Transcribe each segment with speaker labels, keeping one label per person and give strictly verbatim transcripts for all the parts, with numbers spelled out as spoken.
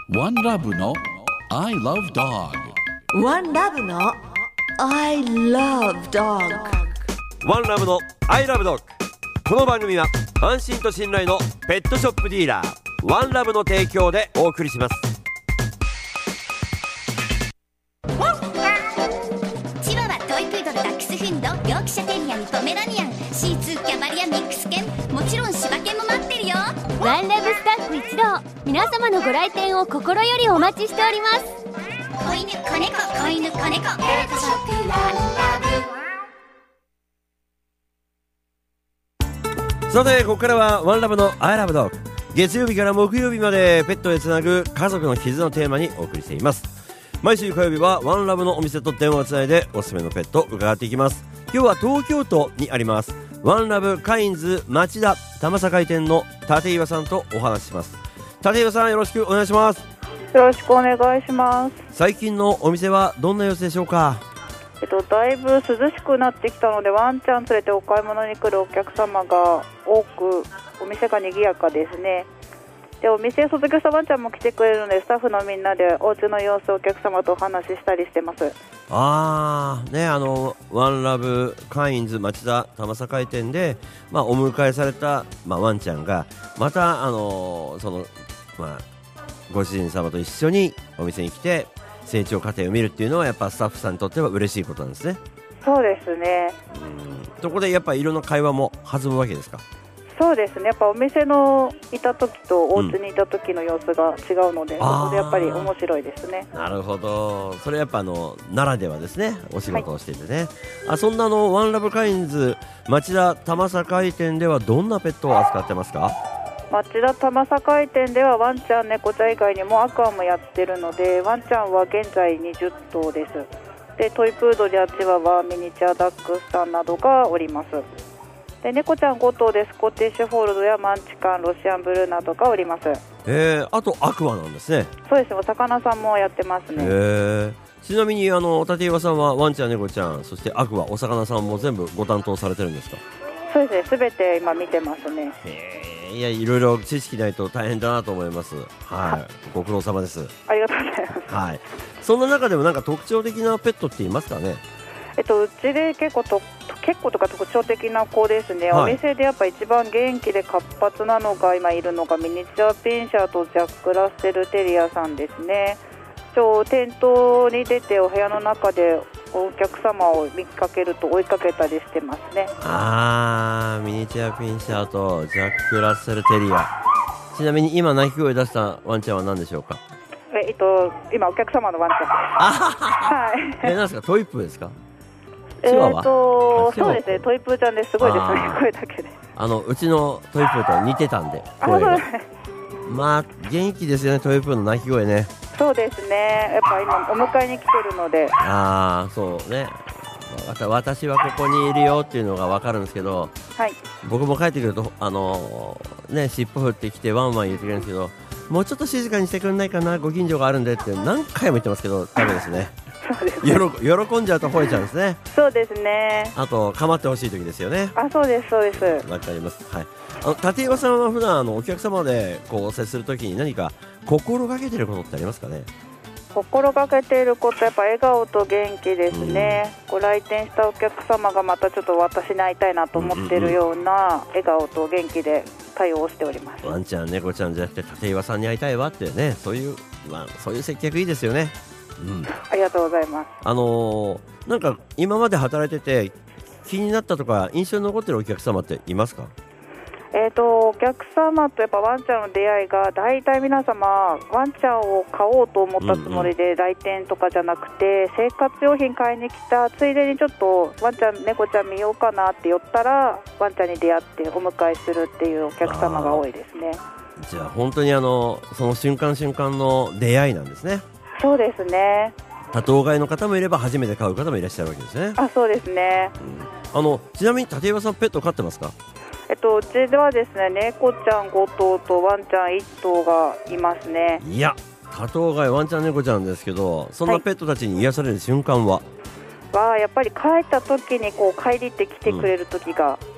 Speaker 1: ワンラブの I love dog。
Speaker 2: ワンラブの I love dog。
Speaker 3: ワンラブの I love dog。 この番組は安心と信頼のペットショップディーラーワンラブの提供でお送りします。
Speaker 4: チワワ、トイプードル、ダックスフンド、ヨークシャテリアン、ポメラニアン、シーツー、キャバリア、ミックス犬、もちろん柴犬も待ってるよ。
Speaker 5: ワンラブスタッフ一同、皆様のご来店を心よりお待ちしております。
Speaker 4: 子犬、子猫、子犬、子猫、ペットショップワンラブ。
Speaker 3: さてここからはワンラブの I love dog。 月曜日から木曜日までペットへつなぐ家族の絆のテーマにお送りしています。毎週火曜日はワンラブのお店と電話をつないでおすすめのペットを伺っていきます。今日は東京都にありますワンラブカインズ町田玉境店の立岩さんとお話しします。立岩さん、よろしくお願いします。
Speaker 6: よろしくお願いします。
Speaker 3: 最近のお店はどんな様子でしょうか？
Speaker 6: えっと、だいぶ涼しくなってきたのでワンちゃん連れてお買い物に来るお客様が多くお店が賑やかですね。でお店卒業したワンちゃんも来てくれるのでスタッフのみんなでお家の様子をお客様とお話ししたりしてます。
Speaker 3: あーね、あのワンラブカインズ町田玉境店で、まあ、お迎えされた、まあ、ワンちゃんがまたあのその、まあ、ご主人様と一緒にお店に来て成長過程を見るっていうのはやっぱスタッフさんにとっては嬉しいことなんですね。
Speaker 6: そうですね。
Speaker 3: うん、そこでやっぱいろんな会話も弾むわけですか？
Speaker 6: そうですね。やっぱお店のいた時とお家にいた時の様子が違うので、うん、そこでやっぱり面白いですね。
Speaker 3: なるほど。それやっぱあのならではですね、お仕事をしていてね、はい、あそんなのワンラブカインズ町田玉境店ではどんなペットを扱ってますか？
Speaker 6: 町田玉境店ではワンちゃん猫ちゃん以外にもアクアもやってるので、ワンちゃんは現在にじゅっとうです。でトイプードルやチワワ、ミニチュアダックスタンなどがおります。で猫ちゃんごとうでスコティッシュフォールドやマンチカン、ロシアンブルーなどがおります。
Speaker 3: えー、あとアクアなんですね。
Speaker 6: そうですね。お魚さんもやってますね。
Speaker 3: えー、ちなみにあの立岩さんはワンちゃん、猫ちゃん、そしてアクア、お魚さんも全部ご担当されてるんですか？
Speaker 6: そうですね。すべて今見てますね。
Speaker 3: へー、いやいろいろ知識ないと大変だなと思います。はい、ご苦労様です。
Speaker 6: ありがとうございます。
Speaker 3: はい、そんな中でもなんか特徴的なペットっていますかね？
Speaker 6: えっと、うちで結構と結構とか特徴的な子ですね、はい、お店でやっぱ一番元気で活発なのが今いるのがミニチュアピンシャーとジャック・ラッセルテリアさんですね。今日店頭に出てお部屋の中でお客様を見かけると追いかけたりしてますね。
Speaker 3: あー、ミニチュアピンシャーとジャック・ラッセルテリア。ちなみに今鳴き声出したワンちゃんは何でしょうか？
Speaker 6: え、えっと、今お客様のワンちゃんです。はい。
Speaker 3: え、何ですか？トイプーですか？
Speaker 6: えーとそうですね、トイプーちゃんです。すごいですね、声だけで。
Speaker 3: あのうちのトイプーと似てたんで声が。まあ元気ですよね、トイプーの鳴き声ね。
Speaker 6: そうですね、やっぱ今お迎えに来てるので。
Speaker 3: ああ、そうね、私はここにいるよっていうのが分かるんですけど、
Speaker 6: はい、僕
Speaker 3: も帰ってくるとあのー、ね、尻尾振ってきてワンワン言ってくれるんですけど、もうちょっと静かにしてくれないかな、ご近所があるんでって何回も言ってますけどダメですね。
Speaker 6: そうですね、
Speaker 3: 喜んじゃうと吠えちゃうんですね。
Speaker 6: そうですね。
Speaker 3: あと構ってほしい時ですよね。
Speaker 6: あ、そうですそうです。
Speaker 3: わかります。はい。あの立岩さんは普段あのお客様でこう接するときに何か心がけてることってありますかね？
Speaker 6: 心がけていること、やっぱ笑顔と元気ですね、うん、ご来店したお客様がまたちょっと私に会いたいなと思っているような笑顔と元気で対応しております。
Speaker 3: ワンちゃん猫ちゃんじゃなくて立岩さんに会いたいわってね、そういう、まあ、そういう接客いいですよね。うん、
Speaker 6: ありがとうございます。
Speaker 3: あのー、なんか今まで働いてて気になったとか印象に残ってるお客様っていますか？
Speaker 6: えーと、お客様とやっぱワンちゃんの出会いが大体皆様ワンちゃんを買おうと思ったつもりで来店とかじゃなくて、うんうん、生活用品買いに来たついでにちょっとワンちゃん猫ちゃん見ようかなって寄ったらワンちゃんに出会ってお迎えするっていうお客様が多いですね。
Speaker 3: じゃあ本当にあのその瞬間瞬間の出会いなんですね。
Speaker 6: そうですね。
Speaker 3: 多頭飼いの方もいれば初めて飼う方もいらっしゃるわけですね。
Speaker 6: あ、そうですね、
Speaker 3: うん、あのちなみに立岩さんペット飼ってますか？
Speaker 6: えっと、うちではですね、猫ちゃんごとうとワンちゃんいっとうがいますね。
Speaker 3: いや、多頭飼いワンちゃん猫ちゃんですけど、そんなペットたちに癒される瞬間は、
Speaker 6: はい、はやっぱり帰った時にこう帰りって来てくれる時が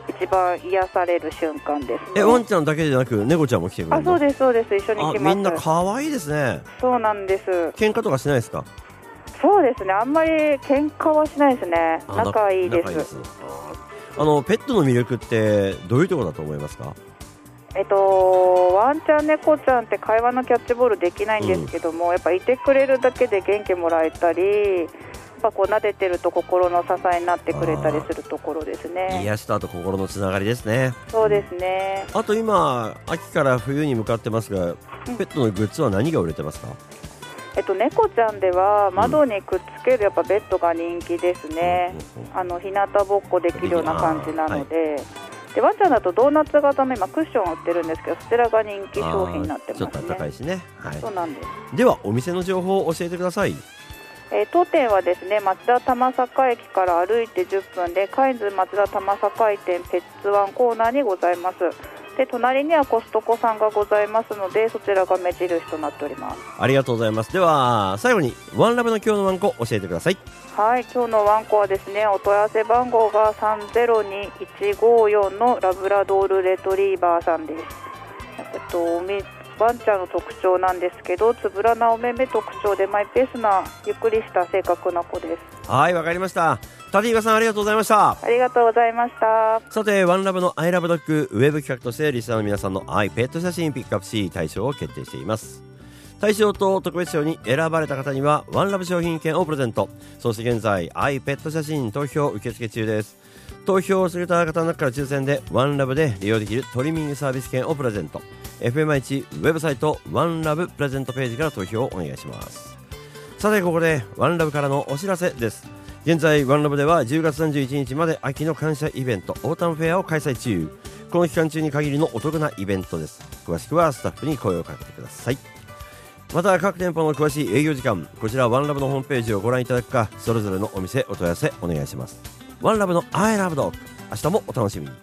Speaker 6: 一番癒される瞬間ですね。
Speaker 3: え、ワンちゃんだけでなく猫ちゃんも来てくれるの？
Speaker 6: あ、そうですそうです、一緒に来ます。
Speaker 3: あ、みんな可愛いですね。
Speaker 6: そうなんです。
Speaker 3: 喧嘩とかしないですか？
Speaker 6: そうですね、あんまり喧嘩はしないですね。仲いいです。
Speaker 3: 仲いいです。あのペットの魅力ってどういうところだと思いますか？
Speaker 6: えっと、ワンちゃん猫ちゃんって会話のキャッチボールできないんですけども、うん、やっぱいてくれるだけで元気もらえたり、やっぱこう撫でてると心の支えになってくれたりするところですね。
Speaker 3: 癒しとあと心のつながりですね。
Speaker 6: そうですね。
Speaker 3: あと今秋から冬に向かってますが、ペットのグッズは何が売れてますか？
Speaker 6: えっと、猫ちゃんでは窓にくっつけるやっぱベッドが人気ですね。うん、あの日向ぼっこできるような感じなので、はい、でワンちゃんだとドーナツ型の今クッション売ってるんですけど、そちらが人気商品になってますね。
Speaker 3: ちょっと高いしね、はい、
Speaker 6: そうなんです。
Speaker 3: ではお店の情報を教えてください。
Speaker 6: えー、当店はですね、町田玉坂駅から歩いてじゅっぷんでカインズ町田玉坂店ペッツワンコーナーにございます。で隣にはコストコさんがございますので、そちらが目印となっております。
Speaker 3: ありがとうございます。では最後にワンラブの今日のワンコ教えてください。
Speaker 6: はい、今日のワンコはですね、お問い合わせ番号がさんゼロにいちごよんのラブラドールレトリーバーさんです。えっとワンちゃんの特徴なんですけど、つぶらなお目目特徴でマイペースなゆっくりした性格な子です。
Speaker 3: はい、わかりました。タティバさんありがとうございました。
Speaker 6: ありがとうございました。
Speaker 3: さてワンラブのアイラブドッグウェブ企画としてリスナーの皆さんのアイペット写真ピックアップし対象を決定しています。対象と特別賞に選ばれた方にはワンラブ商品券をプレゼント。そして現在アイペット写真投票受付中です。投票をされた方の中から抽選でワンラブで利用できるトリミングサービス券をプレゼント。 エフエムアイワン ウェブサイトワンラブプレゼントページから投票をお願いします。さてここでワンラブからのお知らせです。現在ワンラブではじゅうがつさんじゅういちにちまで秋の感謝イベントオータムフェアを開催中。この期間中に限りのお得なイベントです。詳しくはスタッフに声をかけてください。また各店舗の詳しい営業時間、こちらワンラブのホームページをご覧いただくか、それぞれのお店お問い合わせお願いします。ワンラブの I love dog、 明日もお楽しみに。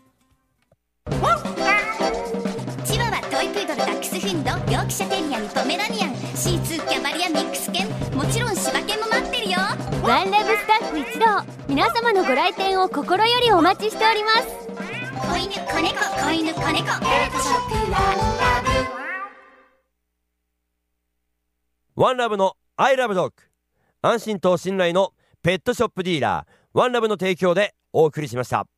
Speaker 4: チワワ、トイプードル、ダックスフィンド、ヨークシャテリアにポメラニアン、シーツー、キャバリア、ミックス犬、もちろん柴犬も待ってるよ。
Speaker 5: ワンラブスタッフ一同、皆様のご来店を心よりお待ちしております。
Speaker 4: 子犬、子猫、子犬、子猫、ペットショップワンラブ。
Speaker 3: ワンラブの I love dog、 安心と信頼のペットショップディーラーワンラブの提供でお送りしました。